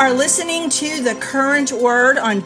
are listening to The Current Word on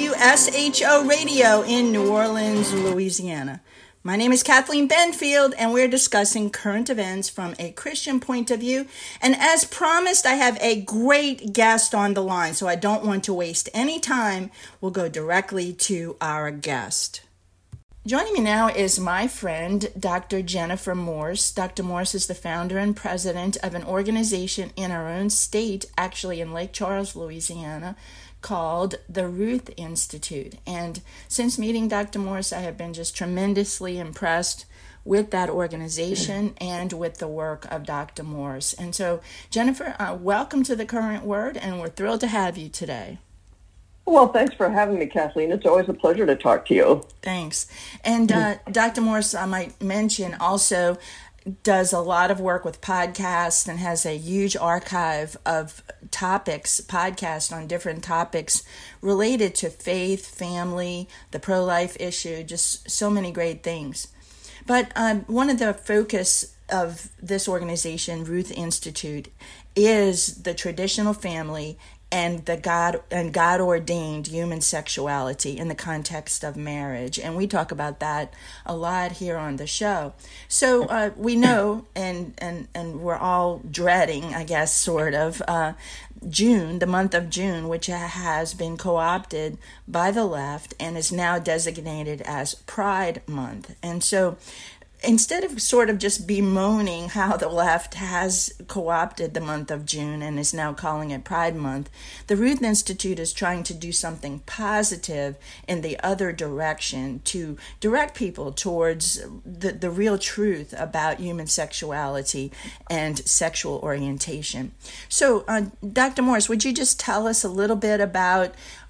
WSHO Radio in New Orleans, Louisiana. My name is Kathleen Benfield, and we're discussing current events from a Christian point of view. And as promised, I have a great guest on the line, so I don't want to waste any time. We'll go directly to our guest. Joining me now is my friend, Dr. Jennifer Morse. Dr. Morse is the founder and president of an organization in our own state, actually in Lake Charles, Louisiana, called the Ruth Institute. And since meeting Dr. Morse, I have been just tremendously impressed with that organization and with the work of Dr. Morse. And so, Jennifer, welcome to The Current Word, and we're thrilled to have you today. Well, thanks for having me, Kathleen. It's always a pleasure to talk to you. Thanks. And Dr. Morse, I might mention, also does a lot of work with podcasts and has a huge archive of topics, podcasts on different topics related to faith, family, the pro-life issue, just so many great things. But one of the focus of this organization, Ruth Institute, is the traditional family and the God ordained human sexuality in the context of marriage, and we talk about that a lot here on the show. So we know, and we're all dreading, I guess, sort of, June, the month of June, which has been co-opted by the left and is now designated as Pride Month, and so, instead of sort of just bemoaning how the left has co-opted the month of June and is now calling it Pride Month, the Ruth Institute is trying to do something positive in the other direction to direct people towards the real truth about human sexuality and sexual orientation. So, Dr. Morse, would you just tell us a little bit about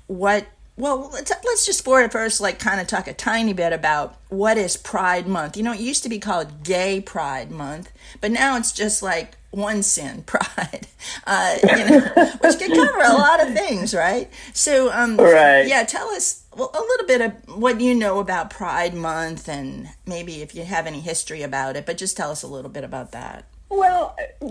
let's just first kind of talk a tiny bit about what is Pride Month. You know, it used to be called Gay Pride Month, but now it's just like one sin, pride, which can cover a lot of things, right? So, right. Yeah, tell us a little bit of what you know about Pride Month and maybe if you have any history about it, but just tell us a little bit about that. Well,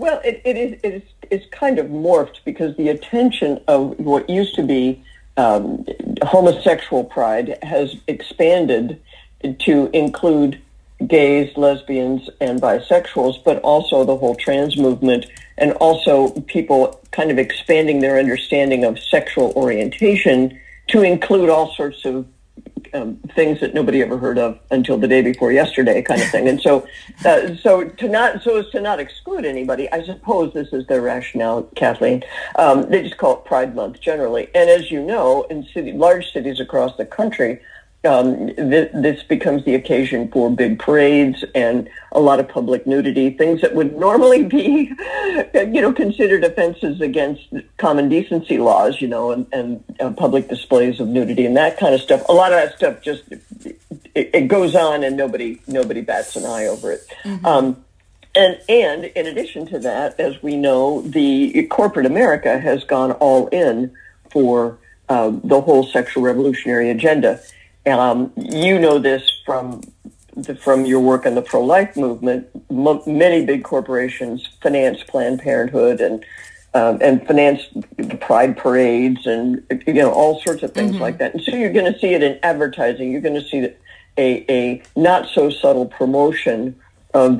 it's kind of morphed because the attention of what used to be homosexual pride has expanded to include gays, lesbians, and bisexuals, but also the whole trans movement, and also people kind of expanding their understanding of sexual orientation to include all sorts of things that nobody ever heard of until the day before yesterday, kind of thing. And so as to not exclude anybody, I suppose this is their rationale, Kathleen. They just call it Pride Month generally. And as you know, in large cities across the country, this becomes the occasion for big parades and a lot of public nudity, things that would normally be, considered offenses against common decency laws, and public displays of nudity and that kind of stuff. A lot of that stuff just, it goes on and nobody bats an eye over it. Mm-hmm. And in addition to that, as we know, the corporate America has gone all in for the whole sexual revolutionary agenda. You know this from your work in the pro-life movement. Many big corporations finance Planned Parenthood and finance the pride parades and all sorts of things like that. And so you're going to see it in advertising. You're going to see that a not so subtle promotion of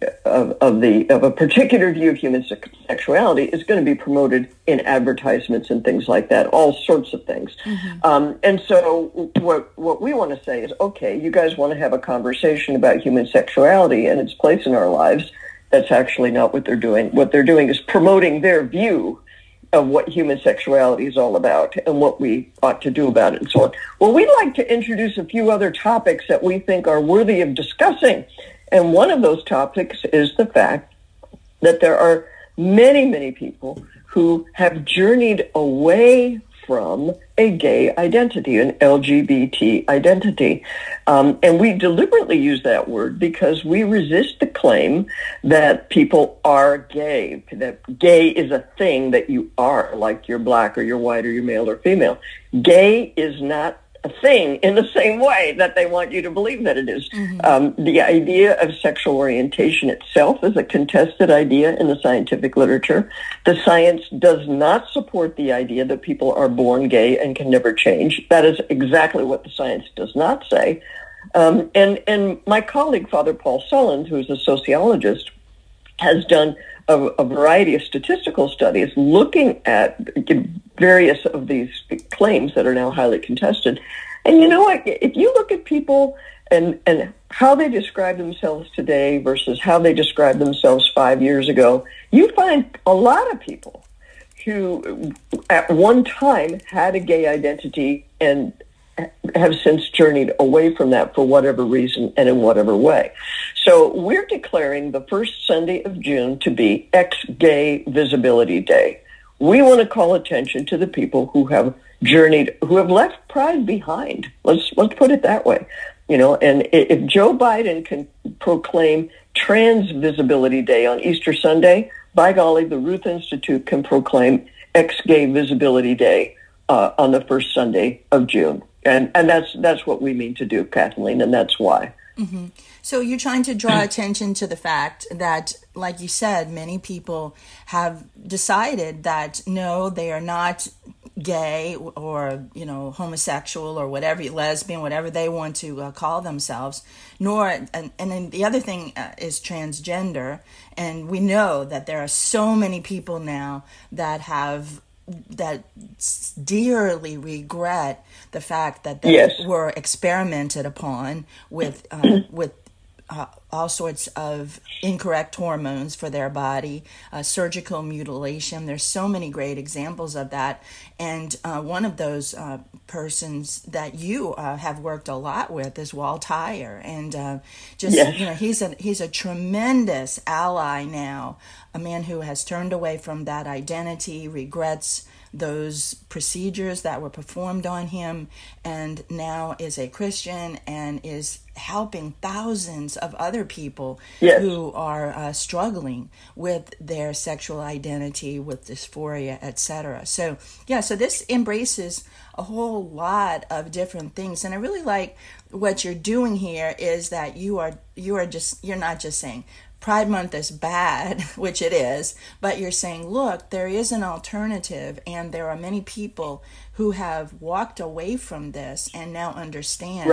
a particular view of human sexuality is going to be promoted in advertisements and things like that, all sorts of things. Mm-hmm. And so what we want to say is, okay, you guys want to have a conversation about human sexuality and its place in our lives. That's actually not what they're doing. What they're doing is promoting their view of what human sexuality is all about and what we ought to do about it and so on. Well, we'd like to introduce a few other topics that we think are worthy of discussing. And one of those topics is the fact that there are many, many people who have journeyed away from a gay identity, an LGBT identity. And we deliberately use that word because we resist the claim that people are gay, that gay is a thing that you are, like you're black or you're white or you're male or female. Gay is not a thing in the same way that they want you to believe that it is. The idea of sexual orientation itself is a contested idea in the scientific literature. The science does not support the idea that people are born gay and can never change. That is exactly what the science does not say. And my colleague, Father Paul Sullins, who is a sociologist, has done a variety of statistical studies looking at various of these claims that are now highly contested. And you know what? If you look at people and how they describe themselves today versus how they described themselves 5 years ago, you find a lot of people who at one time had a gay identity and have since journeyed away from that for whatever reason and in whatever way. So we're declaring the first Sunday of June to be Ex-Gay Visibility Day. We want to call attention to the people who have journeyed, who have left pride behind. Let's put it that way. You know, and if Joe Biden can proclaim Trans Visibility Day on Easter Sunday, by golly, the Ruth Institute can proclaim Ex-Gay Visibility Day on the first Sunday of June. And that's what we mean to do, Kathleen, and that's why. Mm-hmm. So you're trying to draw attention to the fact that, like you said, many people have decided that, no, they are not gay or, you know, homosexual or whatever, lesbian, whatever they want to call themselves, nor, and then the other thing is transgender. And we know that there are so many people now that dearly regret the fact that they were experimented upon with all sorts of incorrect hormones for their body, surgical mutilation. There's so many great examples of that. And one of those persons that you have worked a lot with is Walt Heyer. And you know, he's a tremendous ally now, a man who has turned away from that identity, regrets those procedures that were performed on him, and now is a Christian and is helping thousands of other people who are struggling with their sexual identity, with dysphoria, etc. So this embraces a whole lot of different things, and I really like what you're doing here is that you're not just saying Pride Month is bad, which it is, but you're saying, look, there is an alternative, and there are many people who have walked away from this and now understand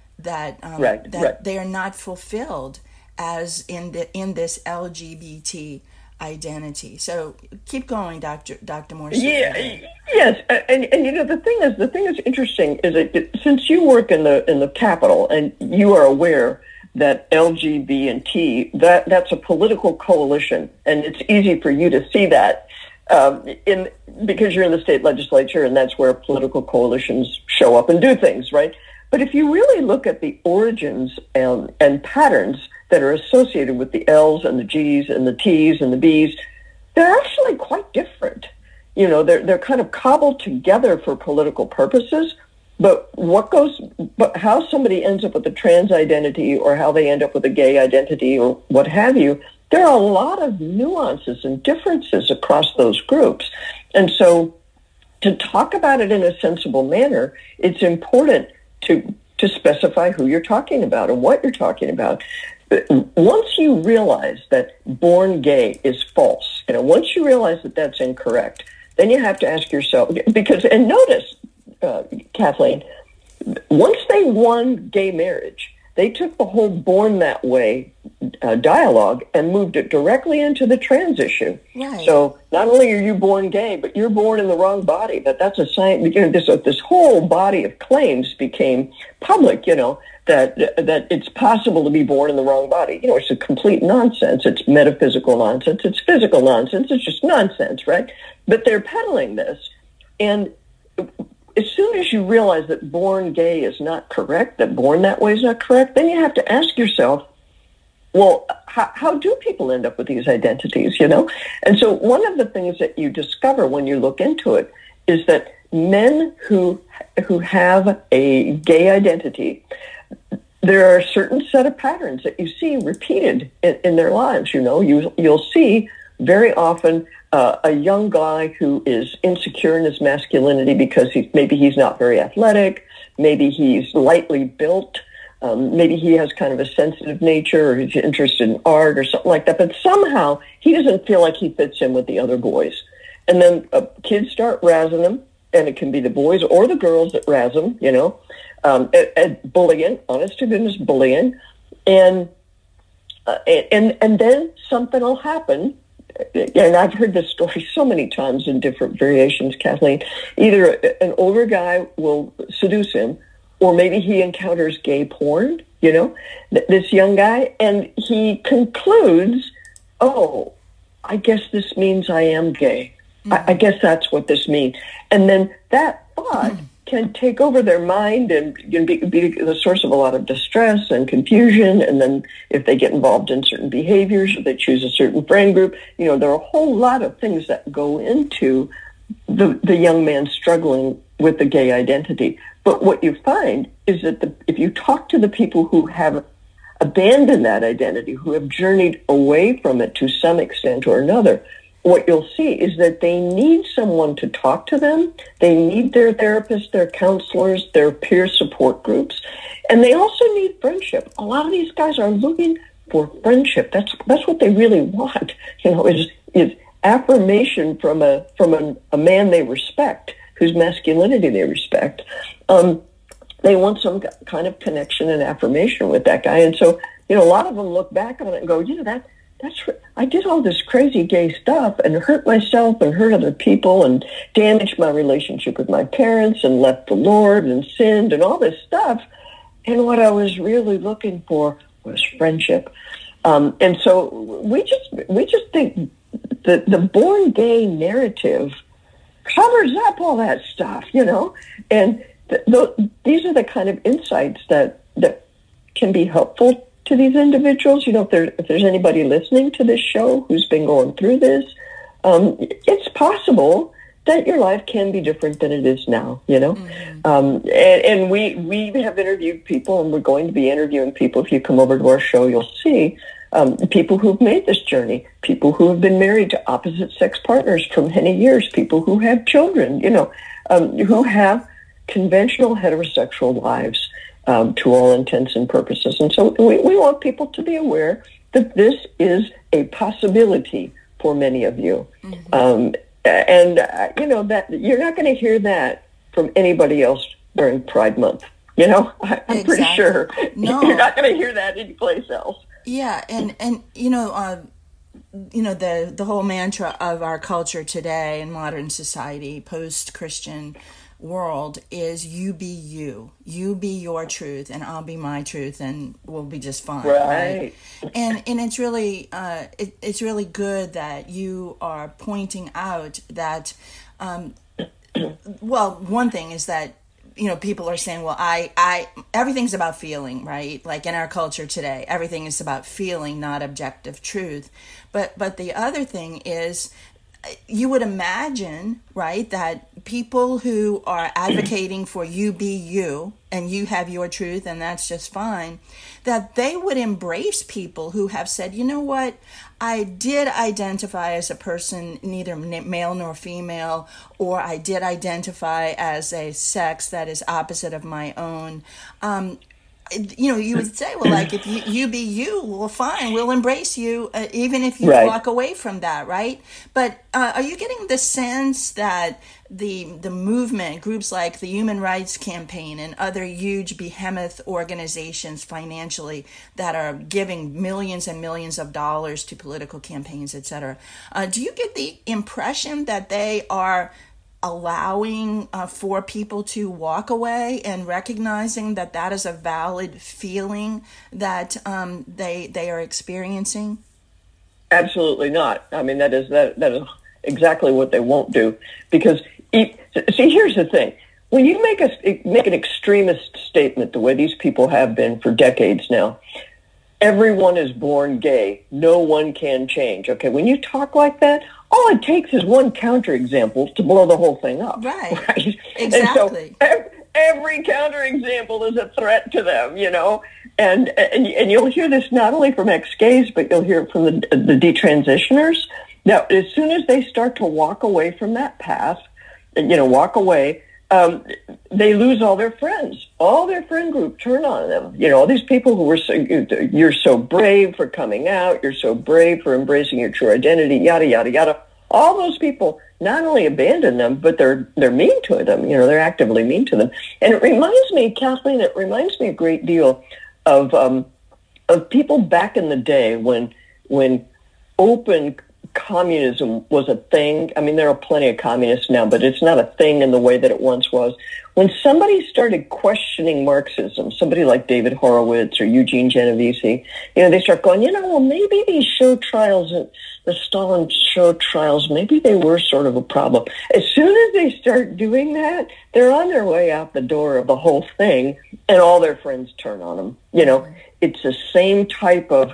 that they are not fulfilled as in this LGBT identity. So keep going, Dr. Morse. Yes, and you know the thing is interesting is that since you work in the Capitol and you are aware that LGBT, that's a political coalition, and it's easy for you to see that because you're in the state legislature, and that's where political coalitions show up and do things, right? But if you really look at the origins and patterns that are associated with the L's and the G's and the T's and the B's, they're actually quite different. You know, they're kind of cobbled together for political purposes. But how somebody ends up with a trans identity or how they end up with a gay identity or what have you, there are a lot of nuances and differences across those groups. And so to talk about it in a sensible manner, it's important to specify who you're talking about and what you're talking about. Once you realize that born gay is false, you know, once you realize that that's incorrect, then you have to ask yourself, and notice, Kathleen, once they won gay marriage, they took the whole Born That Way dialogue and moved it directly into the trans issue. Right. So not only are you born gay, but you're born in the wrong body. That's a sign. You know, this whole body of claims became public. You know that it's possible to be born in the wrong body. You know, it's a complete nonsense. It's metaphysical nonsense. It's physical nonsense. It's just nonsense, right? But they're peddling this, and as soon as you realize that born gay is not correct, that born that way is not correct, then you have to ask yourself, well, how do people end up with these identities, you know? And so one of the things that you discover when you look into it is that men who have a gay identity, there are a certain set of patterns that you see repeated in their lives, you know? You'll see very often a young guy who is insecure in his masculinity because maybe he's not very athletic, maybe he's lightly built, maybe he has kind of a sensitive nature, or he's interested in art or something like that, but somehow he doesn't feel like he fits in with the other boys. And then kids start razzing him, and it can be the boys or the girls that razz him, at bullying, honest to goodness bullying. And then something will happen. And I've heard this story so many times in different variations, Kathleen. Either an older guy will seduce him, or maybe he encounters gay porn, this young guy, and he concludes, oh, I guess this means I am gay. I guess that's what this means. And then that thought can take over their mind and be the source of a lot of distress and confusion. And then if they get involved in certain behaviors, or they choose a certain friend group, there are a whole lot of things that go into the young man struggling with the gay identity. But what you find is that if you talk to the people who have abandoned that identity, who have journeyed away from it to some extent or another, what you'll see is that they need someone to talk to them. They need their therapists, their counselors, their peer support groups, and they also need friendship. A lot of these guys are looking for friendship. That's what they really want. Is affirmation from a man they respect, whose masculinity they respect. They want some kind of connection and affirmation with that guy, and so a lot of them look back on it and go, I did all this crazy gay stuff and hurt myself and hurt other people and damaged my relationship with my parents and left the Lord and sinned and all this stuff. And what I was really looking for was friendship. And so we just think that the born gay narrative covers up all that stuff, and these are the kind of insights that can be helpful to these individuals. If there's anybody listening to this show who's been going through this, it's possible that your life can be different than it is now, and we have interviewed people, and we're going to be interviewing people. If you come over to our show, you'll see people who've made this journey, people who have been married to opposite sex partners for many years, people who have children, who have conventional heterosexual lives, to all intents and purposes. And so we want people to be aware that this is a possibility for many of you. That you're not going to hear that from anybody else during Pride Month. I'm pretty sure you're not going to hear that anyplace else. Yeah. And the whole mantra of our culture today in modern society, post-Christian world, is you be your truth, and I'll be my truth, and we'll be just fine. Right. And it's really it's really good that you are pointing out that one thing is that people are saying, well, I everything's about feeling, right? Like in our culture today, everything is about feeling, not objective truth. But the other thing is, you would imagine, right, that people who are advocating for you be you and you have your truth and that's just fine, that they would embrace people who have said, you know what, I did identify as a person, neither male nor female, or I did identify as a sex that is opposite of my own. You would say, well, like, if you be you, well, fine, we'll embrace you, even if you walk away from that, right? But are you getting the sense that the movement, groups like the Human Rights Campaign and other huge behemoth organizations financially that are giving millions and millions of dollars to political campaigns, et cetera, do you get the impression that they are allowing for people to walk away and recognizing that that is a valid feeling that they are experiencing? Absolutely not. I mean, that is exactly what they won't do. Because see, here's the thing: when you make an extremist statement, the way these people have been for decades now, everyone is born gay, no one can change. Okay, when you talk like that, all it takes is one counterexample to blow the whole thing up. Right. Exactly. And so every counterexample is a threat to them, and you'll hear this not only from ex-gays, but you'll hear it from the detransitioners. Now, as soon as they start to walk away from that path, walk away, they lose all their friends. All their friend group turn on them. All these people who were you're so brave for coming out, you're so brave for embracing your true identity, yada, yada, yada. All those people not only abandon them, but they're mean to them. They're actively mean to them. And it reminds me, Kathleen, a great deal of people back in the day when open communism was a thing. I mean, there are plenty of communists now, but it's not a thing in the way that it once was. When somebody started questioning Marxism, somebody like David Horowitz or Eugene Genovese, they start going, well, maybe these show trials, the Stalin show trials, maybe they were sort of a problem. As soon as they start doing that, they're on their way out the door of the whole thing, and all their friends turn on them. It's the same type of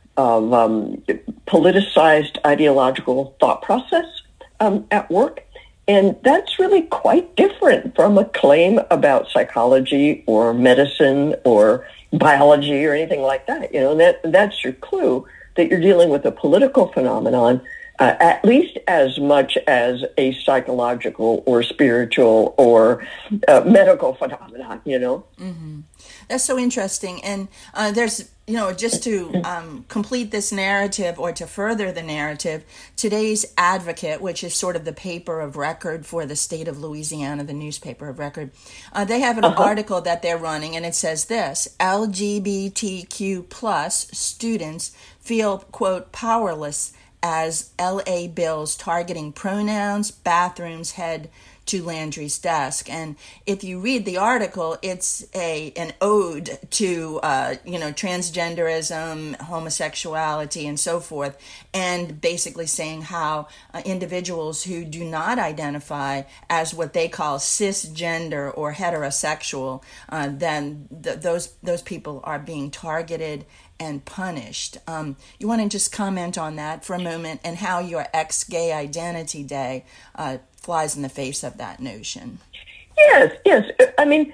politicized ideological thought process at work. And that's really quite different from a claim about psychology or medicine or biology or anything like that. That's your clue that you're dealing with a political phenomenon, at least as much as a psychological or spiritual or medical phenomenon, Mm-hmm. That's so interesting. And there's, just to complete this narrative or to further the narrative, today's Advocate, which is sort of the paper of record for the state of Louisiana, the newspaper of record, they have an article that they're running, and it says this: LGBTQ plus students feel, quote, powerless as LA bills targeting pronouns, bathrooms head to Landry's desk. And if you read the article, it's an ode to transgenderism, homosexuality, and so forth, and basically saying how individuals who do not identify as what they call cisgender or heterosexual, then those people are being targeted and punished. You want to just comment on that for a moment, and how your Ex-Gay Identity Day flies in the face of that notion? Yes. I mean,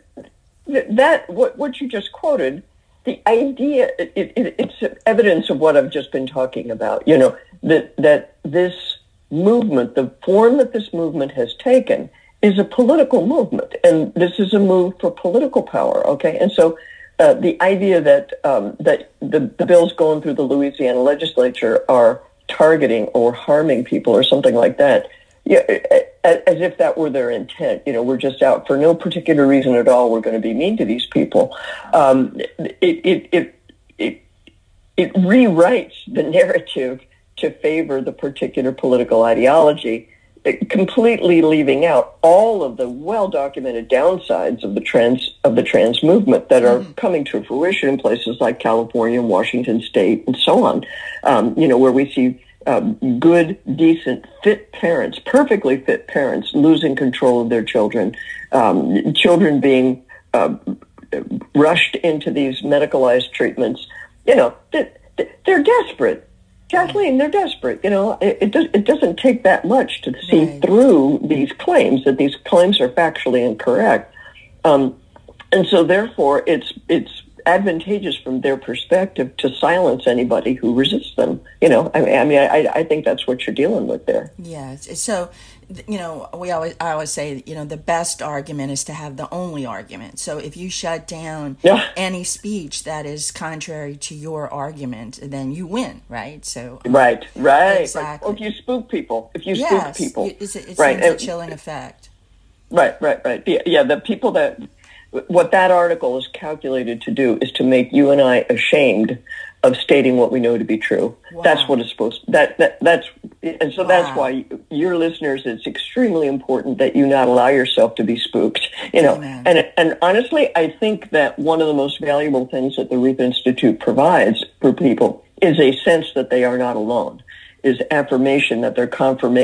what you just quoted, the idea, it's evidence of what I've just been talking about. That this movement, the form that this movement has taken, is a political movement, and this is a move for political power. Okay, and so. The idea that the bills going through the Louisiana legislature are targeting or harming people or something like that, as if that were their intent. We're just out for no particular reason at all. We're going to be mean to these people. It rewrites the narrative to favor the particular political ideology, completely leaving out all of the well-documented downsides of the trans movement that are coming to fruition in places like California and Washington State and so on, where we see good, decent, fit parents, perfectly fit parents, losing control of their children, children being rushed into these medicalized treatments. They're desperate. Kathleen, they're desperate. It doesn't take that much to see through these claims, that these claims are factually incorrect. And so therefore it's advantageous from their perspective to silence anybody who resists them. I think that's what you're dealing with there. Yes. So, I always say, the best argument is to have the only argument. So if you shut down any speech that is contrary to your argument, then you win, right? So right. Exactly. Or if you spook people, it seems a chilling effect. Right. Yeah, the people that. What that article is calculated to do is to make you and I ashamed of stating what we know to be true. Wow. That's what it's supposed to, that's why your listeners, it's extremely important that you not allow yourself to be spooked. And honestly, I think that one of the most valuable things that the Ruth Institute provides for people is a sense that they are not alone, is affirmation that their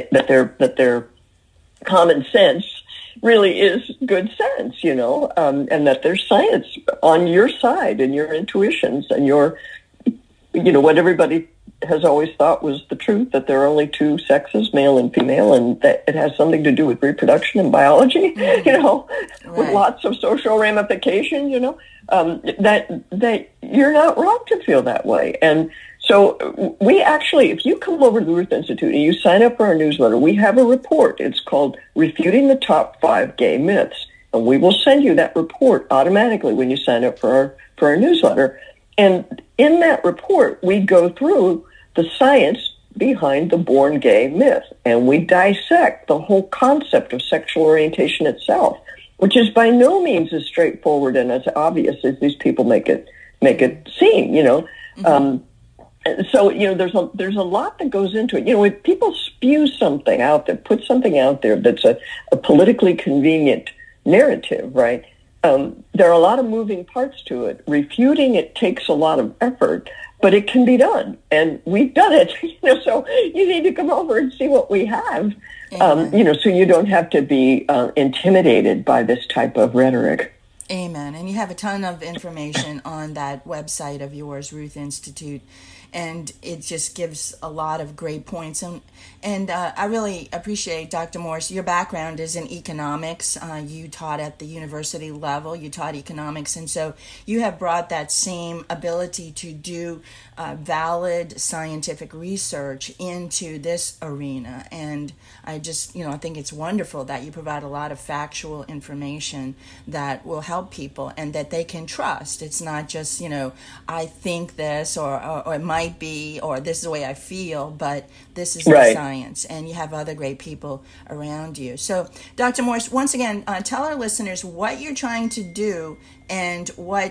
common sense really is good sense, and that there's science on your side and your intuitions and your, what everybody has always thought was the truth, that there are only two sexes, male and female, and that it has something to do with reproduction and biology, with lots of social ramifications, that you're not wrong to feel that way. And so So we actually, if you come over to the Ruth Institute and you sign up for our newsletter, we have a report. It's called Refuting the Top 5 Gay Myths. And we will send you that report automatically when you sign up for our newsletter. And in that report, we go through the science behind the born gay myth. And we dissect the whole concept of sexual orientation itself, which is by no means as straightforward and as obvious as these people make it seem, Mm-hmm. So, there's a lot that goes into it. When people spew something out there, put something out there that's a politically convenient narrative, right? There are a lot of moving parts to it. Refuting it takes a lot of effort, but it can be done. And we've done it, so you need to come over and see what we have, so you don't have to be intimidated by this type of rhetoric. Amen. And you have a ton of information on that website of yours, Ruth Institute, and it just gives a lot of great points. And I really appreciate, Dr. Morse, your background is in economics. You taught at the university level. You taught economics. And so you have brought that same ability to do valid scientific research into this arena. And I just, I think it's wonderful that you provide a lot of factual information that will help people and that they can trust. It's not just, I think this or it might be, or this is the way I feel, but this is the science, and you have other great people around you. So, Dr. Morse, once again, tell our listeners what you're trying to do and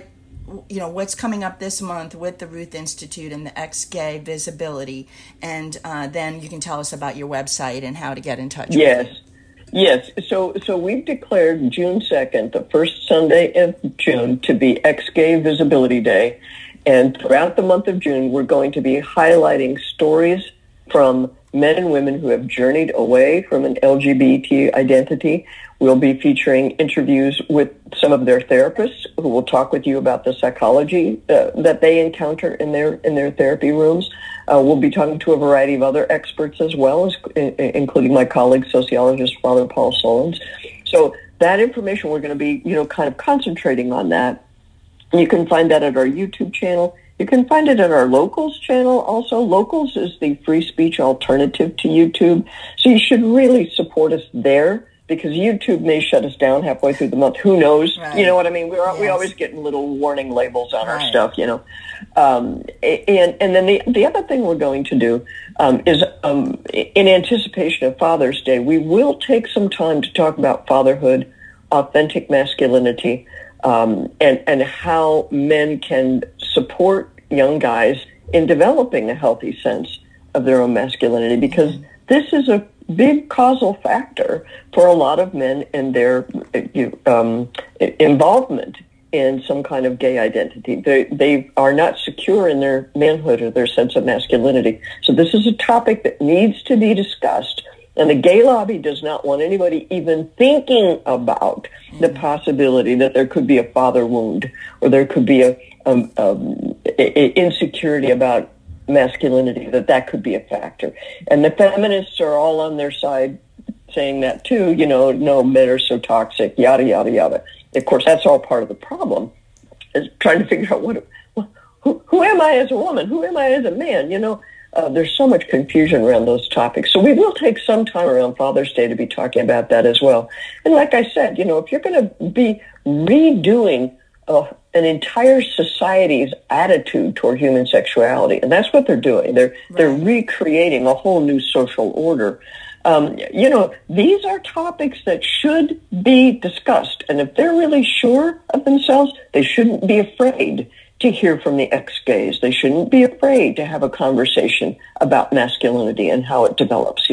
what's coming up this month with the Ruth Institute and the Ex-Gay Visibility, and then you can tell us about your website and how to get in touch with you. Yes. So we've declared June 2nd, the first Sunday of June, to be Ex-Gay Visibility Day. And throughout the month of June, we're going to be highlighting stories from men and women who have journeyed away from an LGBT identity. We'll be featuring interviews with some of their therapists who will talk with you about the psychology that they encounter in their therapy rooms. We'll be talking to a variety of other experts as well, including my colleague, sociologist Father Paul Solons. So that information, we're going to be, kind of concentrating on that. You can find that at our YouTube channel. You can find it at our Locals channel also. Locals is the free speech alternative to YouTube. So you should really support us there, because YouTube may shut us down halfway through the month. Who knows? Right. You know what I mean? We always get little warning labels on our stuff, And then the other thing we're going to do is in anticipation of Father's Day, we will take some time to talk about fatherhood, authentic masculinity, and how men can support young guys in developing a healthy sense of their own masculinity, because this is a big causal factor for a lot of men and their involvement in some kind of gay identity. They are not secure in their manhood or their sense of masculinity. So this is a topic that needs to be discussed. And the gay lobby does not want anybody even thinking about the possibility that there could be a father wound, or there could be a insecurity about masculinity, that could be a factor. And the feminists are all on their side saying that too, no, men are so toxic, yada, yada, yada. Of course, that's all part of the problem, is trying to figure out who am I as a woman? Who am I as a man? There's so much confusion around those topics. So we will take some time around Father's Day to be talking about that as well. And like I said, if you're going to be redoing an entire society's attitude toward human sexuality, and that's what they're doing. They're recreating a whole new social order. These are topics that should be discussed. And if they're really sure of themselves, they shouldn't be afraid to hear from the ex-gays. They shouldn't be afraid to have a conversation about masculinity and how it develops,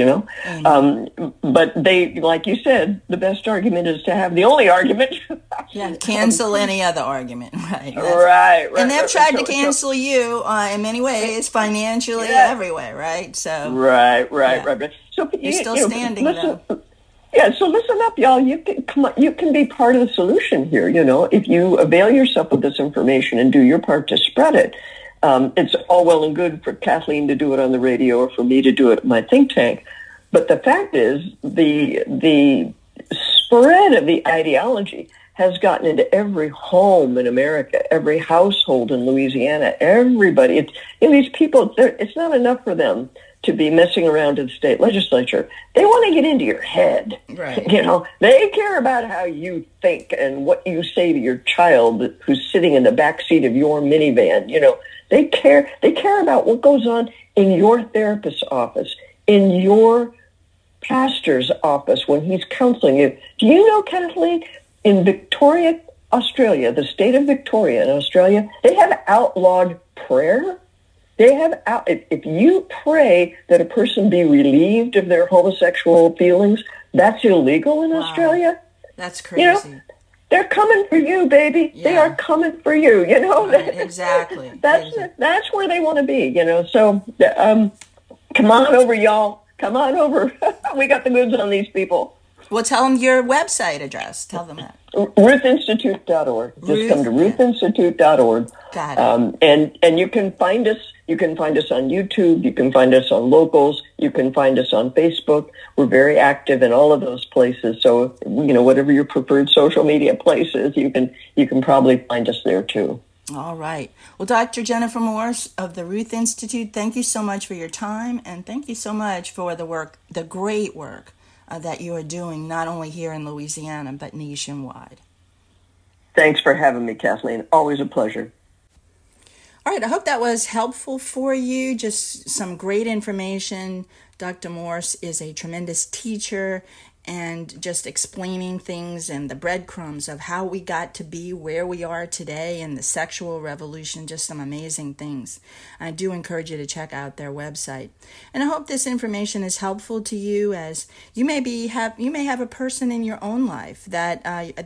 But they, like you said, the best argument is to have the only argument. Cancel any other argument, right? Right. And they've tried to cancel you in many ways, financially, everywhere, right? So Right. So you're still standing, though. Yeah, so listen up, y'all. You can be part of the solution here, if you avail yourself of this information and do your part to spread it. It's all well and good for Kathleen to do it on the radio or for me to do it at my think tank. But the fact is, the spread of the ideology has gotten into every home in America, every household in Louisiana, everybody. These people, it's not enough for them to be messing around in the state legislature. They want to get into your head. Right. They care about how you think and what you say to your child who's sitting in the back seat of your minivan. They care about what goes on in your therapist's office, in your pastor's office when he's counseling you. Do you know, Kathleen, in Victoria, Australia, the state of Victoria in Australia, they have outlawed prayer. They have if you pray that a person be relieved of their homosexual feelings, that's illegal in Australia. That's crazy. They're coming for you, baby. Yeah. They are coming for you. Right, exactly. That's where they want to be. So come on over, y'all. Come on over. We got the goods on these people. Well, tell them your website address. Tell them that. RuthInstitute.org. Just come to RuthInstitute.org. Got it. And you can find us. You can find us on YouTube. You can find us on Locals. You can find us on Facebook. We're very active in all of those places. So, whatever your preferred social media place is, you can probably find us there too. All right. Well, Dr. Jennifer Morse of the Ruth Institute, thank you so much for your time, and thank you so much for the great work that you are doing, not only here in Louisiana, but nationwide. Thanks for having me, Kathleen. Always a pleasure. All right, I hope that was helpful for you. Just some great information. Dr. Morse is a tremendous teacher, and just explaining things and the breadcrumbs of how we got to be where we are today in the sexual revolution, just some amazing things. I do encourage you to check out their website. And I hope this information is helpful to you, as you may have a person in your own life that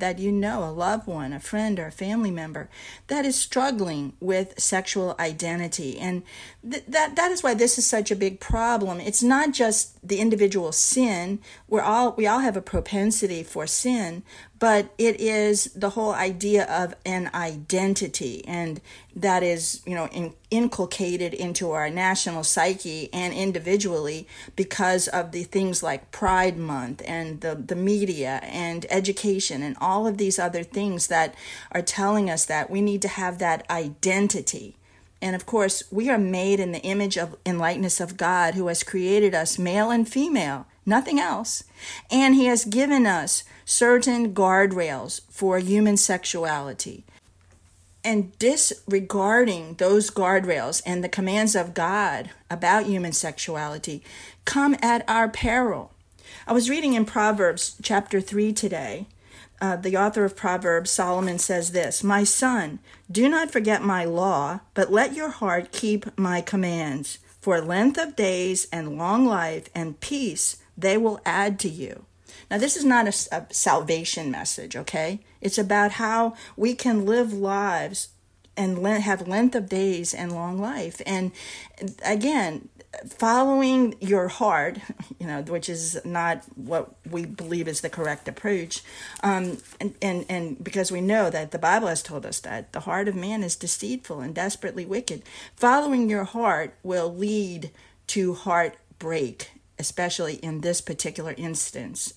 a loved one, a friend, or a family member that is struggling with sexual identity. And that is why this is such a big problem. It's not just the individual sin. We all have a propensity for sin, but it is the whole idea of an identity, and that is, inculcated into our national psyche and individually because of the things like Pride Month and the media and education and all of these other things that are telling us that we need to have that identity. And of course, we are made in the image and likeness of God, who has created us male and female, nothing else. And he has given us certain guardrails for human sexuality. And disregarding those guardrails and the commands of God about human sexuality come at our peril. I was reading in Proverbs chapter 3 today. The author of Proverbs, Solomon, says this: "My son, do not forget my law, but let your heart keep my commands. For length of days and long life and peace they will add to you." Now, this is not a salvation message, okay? It's about how we can live lives and have length of days and long life. And again, following your heart, which is not what we believe is the correct approach, and because we know that the Bible has told us that the heart of man is deceitful and desperately wicked. Following your heart will lead to heartbreak, especially in this particular instance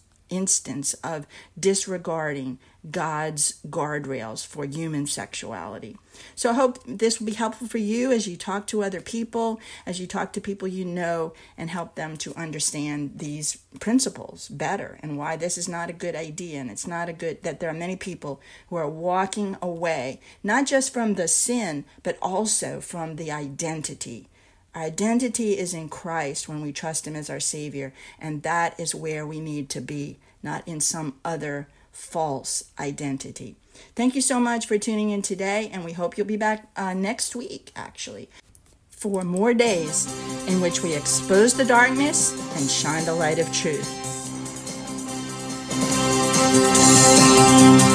of disregarding God's guardrails for human sexuality. So I hope this will be helpful for you as you talk to other people, as you talk to people and help them to understand these principles better and why this is not a good idea. And it's not that there are many people who are walking away, not just from the sin, but also from the identity. Our identity is in Christ when we trust him as our Savior, and that is where we need to be, not in some other false identity. Thank you so much for tuning in today, and we hope you'll be back next week, actually, for more days in which we expose the darkness and shine the light of truth.